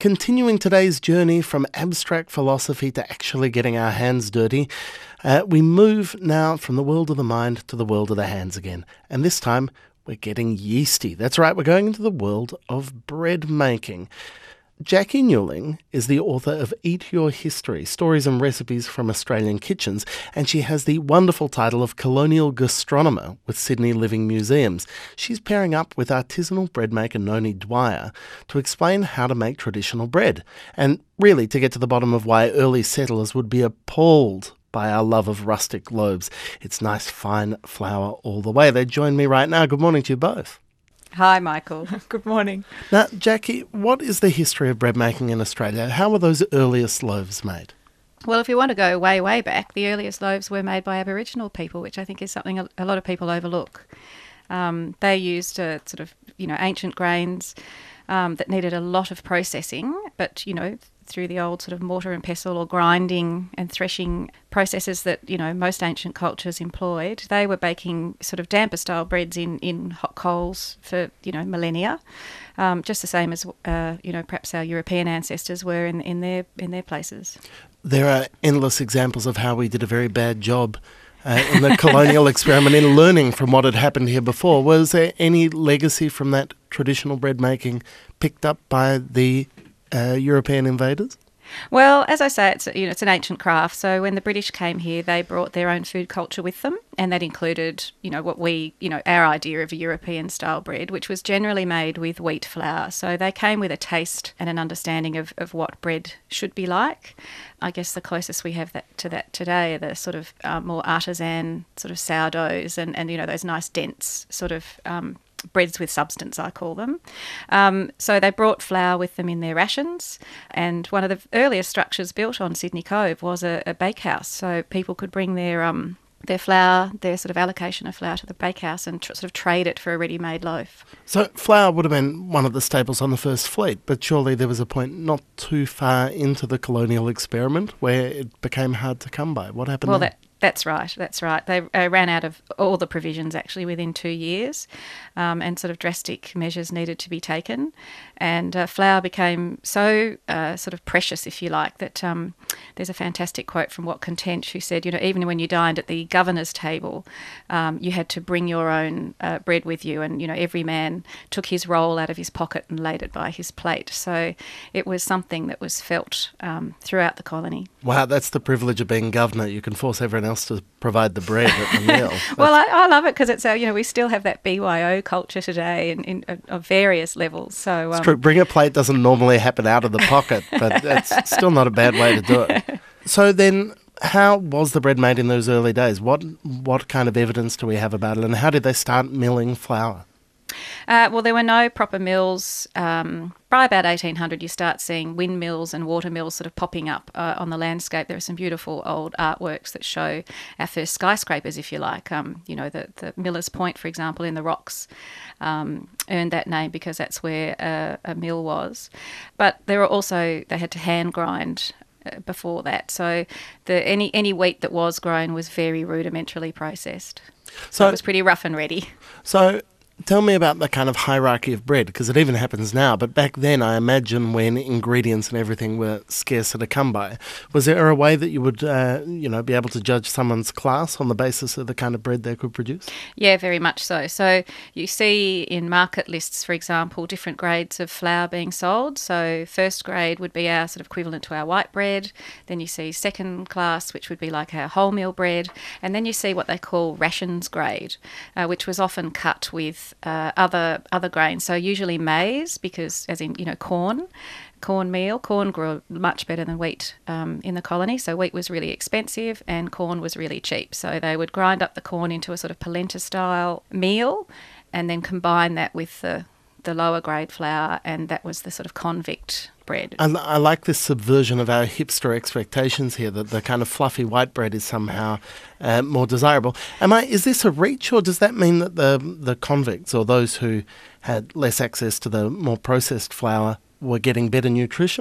Continuing today's journey from abstract philosophy to actually getting our hands dirty, we move now from the world of the mind to the world of the hands again. And this time, we're getting yeasty. That's right, we're going into the world of bread making. Jackie Newling is the author of Eat Your History, Stories and Recipes from Australian Kitchens, and she has the wonderful title of Colonial Gastronomer with Sydney Living Museums. She's pairing up with artisanal bread maker Noni Dwyer to explain how to make traditional bread, and really to get to the bottom of why early settlers would be appalled by our love of rustic loaves. It's nice, fine flour all the way. They join me right now. Good morning to you both. Hi, Michael. Good morning. Now, Jackie, what is the history of bread making in Australia? How were those earliest loaves made? Well, if you want to go way, way back, the earliest loaves were made by Aboriginal people, which I think is something a lot of people overlook. They used ancient grains that needed a lot of processing, but, through the old sort of mortar and pestle or grinding and threshing processes that, most ancient cultures employed, they were baking sort of damper style breads in hot coals for, millennia, just the same as, perhaps our European ancestors were in their places. There are endless examples of how we did a very bad job in the colonial experiment in learning from what had happened here before. Was there any legacy from that traditional bread making picked up by the European invaders? Well, as I say, it's an ancient craft. So when the British came here, they brought their own food culture with them, and that included, our idea of a European-style bread, which was generally made with wheat flour. So they came with a taste and an understanding of what bread should be like. I guess the closest we have to that today are the sort of more artisan sort of sourdoughs and those nice dense sort of breads with substance, I call them. So they brought flour with them in their rations, and one of the earliest structures built on Sydney Cove was a bakehouse, so people could bring their flour, their sort of allocation of flour to the bakehouse and sort of trade it for a ready-made loaf. So flour would have been one of the staples on the first fleet, but surely there was a point not too far into the colonial experiment where it became hard to come by. What happened then? That's right. They ran out of all the provisions actually within 2 years, and sort of drastic measures needed to be taken. And flour became so sort of precious, if you like, that there's a fantastic quote from Wat Content who said, even when you dined at the governor's table, you had to bring your own bread with you, and, every man took his roll out of his pocket and laid it by his plate. So it was something that was felt throughout the colony. Wow, that's the privilege of being governor. You can force everyone else to provide the bread at the meal. Well, I love it because it's we still have that BYO culture today of various levels. So it's true. Bring a plate doesn't normally happen out of the pocket, but that's still not a bad way to do it. So then, how was the bread made in those early days? What kind of evidence do we have about it, and how did they start milling flour? Well, there were no proper mills. By about 1800, you start seeing windmills and water mills sort of popping up on the landscape. There are some beautiful old artworks that show our first skyscrapers, if you like. The Miller's Point, for example, in the rocks, earned that name because that's where a mill was. But they had to hand grind before that. So any wheat that was grown was very rudimentarily processed. So it was pretty rough and ready. So tell me about the kind of hierarchy of bread, because it even happens now, but back then I imagine when ingredients and everything were scarcer to come by, was there a way that you would be able to judge someone's class on the basis of the kind of bread they could produce? Yeah, very much so. So you see in market lists, for example, different grades of flour being sold. So first grade would be our sort of equivalent to our white bread. Then you see second class, which would be like our wholemeal bread. And then you see what they call rations grade, which was often cut with other grains, so usually maize, because as in cornmeal. Corn grew much better than wheat in the colony, so wheat was really expensive and corn was really cheap. So they would grind up the corn into a sort of polenta style meal, and then combine that with the lower grade flour, and that was the sort of convict bread. I like this subversion of our hipster expectations here, that the kind of fluffy white bread is somehow more desirable. Is this a reach, or does that mean that the convicts, or those who had less access to the more processed flour, were getting better nutrition?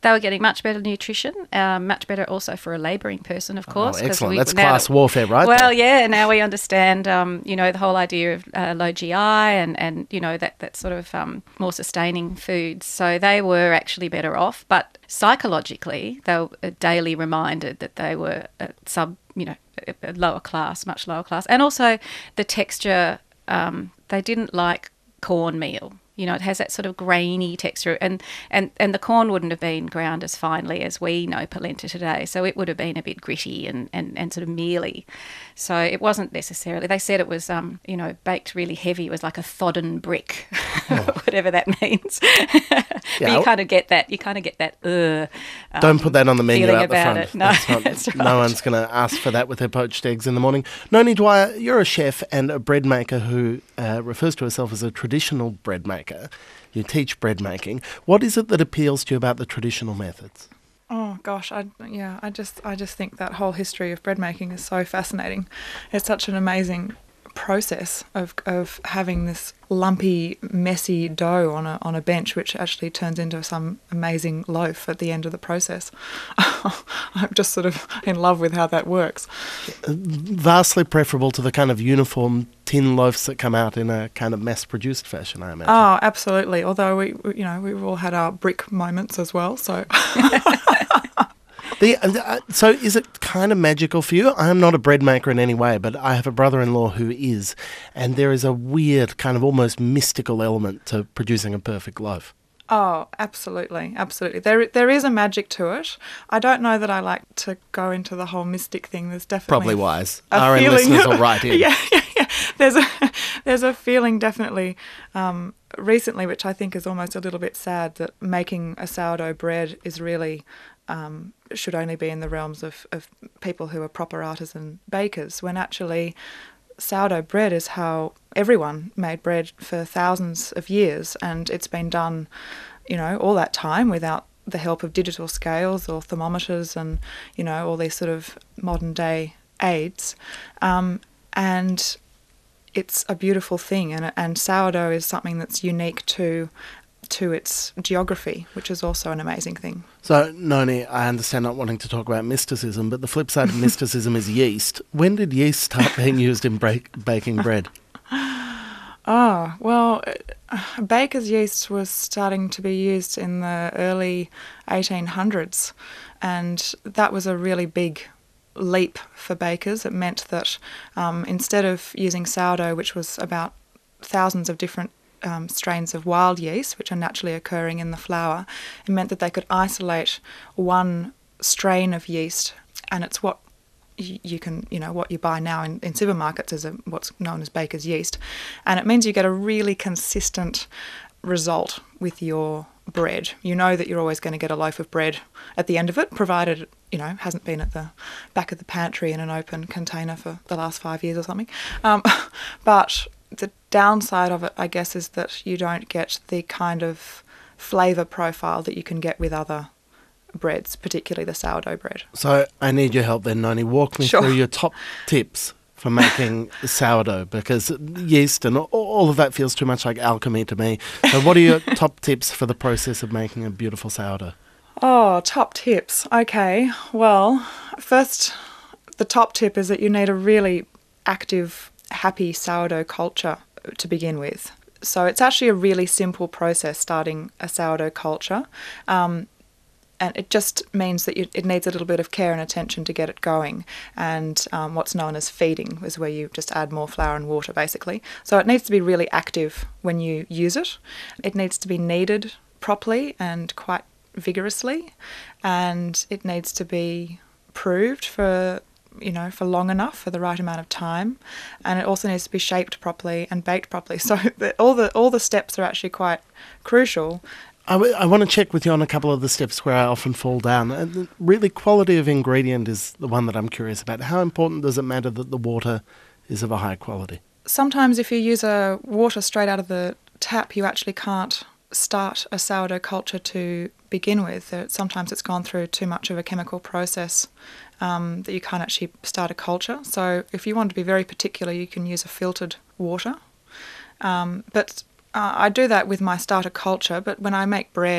They were getting much better nutrition, much better also for a labouring person, of course. Oh, excellent. That's class warfare, right? Well, yeah, now we understand, the whole idea of low GI and that sort of more sustaining foods. So they were actually better off. But psychologically, they were daily reminded that they were a lower class, much lower class. And also the texture, they didn't like cornmeal. It has that sort of grainy texture, and the corn wouldn't have been ground as finely as we know polenta today, so it would have been a bit gritty and sort of mealy. So it wasn't necessarily, they said it was, baked really heavy. It was like a thodden brick, whatever that means. But you kind of get that, don't put that on the menu out the front. It. No, that's right. No one's going to ask for that with their poached eggs in the morning. Noni Dwyer, you're a chef and a bread maker who refers to herself as a traditional bread maker. You teach bread making. What is it that appeals to you about the traditional methods? Oh gosh, I just think that whole history of bread making is so fascinating. It's such an amazing process of having this lumpy, messy dough on a bench, which actually turns into some amazing loaf at the end of the process. I'm just sort of in love with how that works. Vastly preferable to the kind of uniform tin loaves that come out in a kind of mass-produced fashion, I imagine. Oh, absolutely. Although we've all had our brick moments as well, so. So is it kind of magical for you? I am not a bread maker in any way, but I have a brother-in-law who is, and there is a weird kind of almost mystical element to producing a perfect loaf. Oh, absolutely, absolutely. There is a magic to it. I don't know that I like to go into the whole mystic thing. There's definitely probably wise. Our own listeners will write in. Yeah. There's a feeling definitely recently, which I think is almost a little bit sad, that making a sourdough bread is really should only be in the realms of people who are proper artisan bakers, when actually sourdough bread is how everyone made bread for thousands of years, and it's been done, all that time without the help of digital scales or thermometers and, all these sort of modern day aids. And it's a beautiful thing, and sourdough is something that's unique to its geography, which is also an amazing thing. So, Noni, I understand not wanting to talk about mysticism, but the flip side of mysticism is yeast. When did yeast start being used in baking bread? Oh, well, baker's yeast was starting to be used in the early 1800s, and that was a really big leap for bakers. It meant that instead of using sourdough, which was about thousands of different strains of wild yeast, which are naturally occurring in the flour, it meant that they could isolate one strain of yeast, and it's what what you buy now in supermarkets is what's known as baker's yeast, and it means you get a really consistent result with your bread. You know that you're always going to get a loaf of bread at the end of it, provided it hasn't been at the back of the pantry in an open container for the last 5 years or something. But the downside of it, I guess, is that you don't get the kind of flavour profile that you can get with other breads, particularly the sourdough bread. So I need your help then, Noni. Walk me through your top tips for making sourdough, because yeast and all of that feels too much like alchemy to me. So what are your top tips for the process of making a beautiful sourdough? Oh, top tips. Okay. Well, first, the top tip is that you need a really active, happy sourdough culture to begin with. So it's actually a really simple process starting a sourdough culture. And it just means that it needs a little bit of care and attention to get it going. And what's known as feeding is where you just add more flour and water, basically. So it needs to be really active when you use it. It needs to be kneaded properly and quite vigorously. And it needs to be proved for long enough, for the right amount of time. And it also needs to be shaped properly and baked properly. So all the steps are actually quite crucial. I want to check with you on a couple of the steps where I often fall down. And really, quality of ingredient is the one that I'm curious about. How important does it matter that the water is of a high quality? Sometimes if you use water straight out of the tap, you actually can't start a sourdough culture to begin with. Sometimes it's gone through too much of a chemical process that you can't actually start a culture. So if you want to be very particular, you can use a filtered water. But I do that with my starter culture, but when I make bread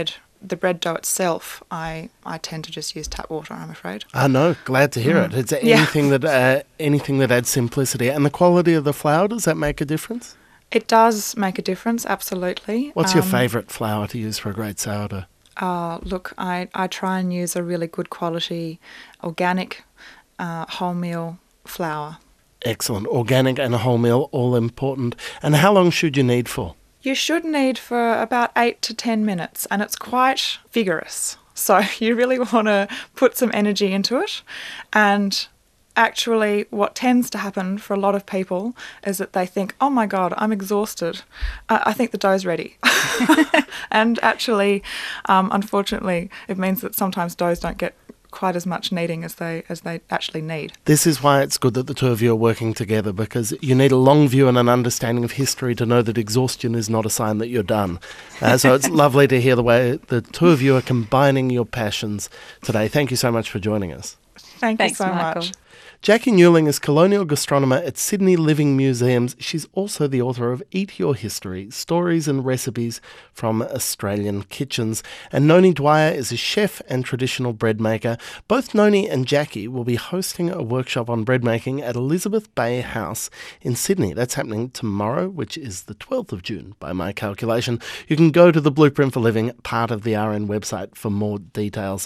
the bread dough itself, I tend to just use tap water, I'm afraid. No, glad to hear it. It's anything that adds simplicity. And the quality of the flour, does that make a difference? It does make a difference, absolutely. What's your favourite flour to use for a great sourdough? Look, I try and use a really good quality organic wholemeal flour. Excellent. Organic and wholemeal, all important. And how long should you need for? You should need for about 8 to 10 minutes, and it's quite vigorous. So you really want to put some energy into it. And actually, what tends to happen for a lot of people is that they think, oh my God, I'm exhausted. I think the dough's ready. And actually, unfortunately, it means that sometimes doughs don't get quite as much kneading as they actually need. This is why it's good that the two of you are working together, because you need a long view and an understanding of history to know that exhaustion is not a sign that you're done. So it's lovely to hear the way the two of you are combining your passions today. Thank you so much for joining us. Thanks you so Michael. much. Jackie Newling is colonial gastronomer at Sydney Living Museums. She's also the author of Eat Your History, Stories and Recipes from Australian Kitchens. And Noni Dwyer is a chef and traditional bread maker. Both Noni and Jackie will be hosting a workshop on bread making at Elizabeth Bay House in Sydney. That's happening tomorrow, which is the 12th of June by my calculation. You can go to the Blueprint for Living part of the RN website for more details.